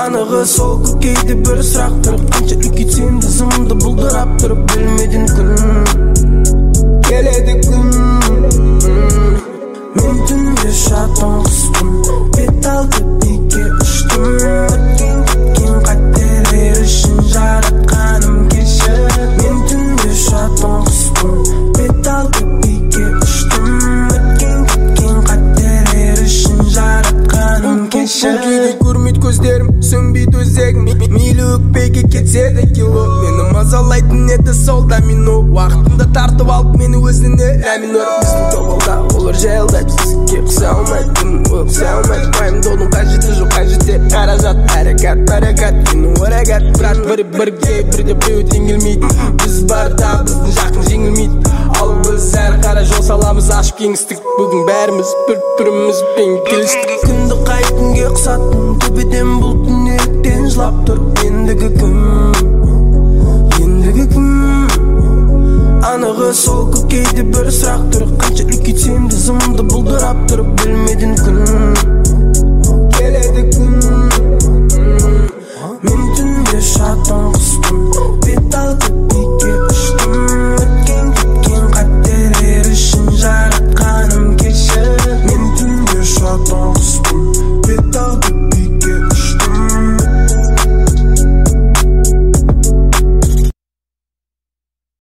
Анығы сол көкейді бір сұрақ тұрып, қанша үлкейтсем де зымды бұлдырап тұрып, білмедім күн келеді күн. Мен түнде шатың құстым, бет алды бике ұштым. Өткен кеткен қателер үшін жаратқаным кешір. Мен түнде шатың құстым, бет алды бике ұштым. Өткен кеткен қателер үшін жаратқаным кешір. Бұл күйді көрмейді көздерім, сөнбейді өзегім. Мейлі өкпеге кетсе де кило, мені мазалайтын еді сол домино. Уақытымды тартып алып мені өзіне ләминор. Біздің тобылда олар жайылдай, бізге құса алмайды, күн өксе алмайды. Пайымдаудың қажеті жоқ, қажетте қаражат. Әрекат, бәрекат, күні орагат. Бірақ бірге, бірде біреу теңелмейді. Біз барда біздің жақын жеңілмейді. Ал біз әрі қара жол саламыз, ашып кеңістік. Бүгін бәріміз бір-бірімізбен келістік. Күнді қай күнге қысаттым, төбеден бұл түнектен жылап тұр. Ендігі кім, ендігі кім? Анығы сол көкейді бір сұрақ тұрып, қанша үлкейтсем де зымды бұлдырап тұрып,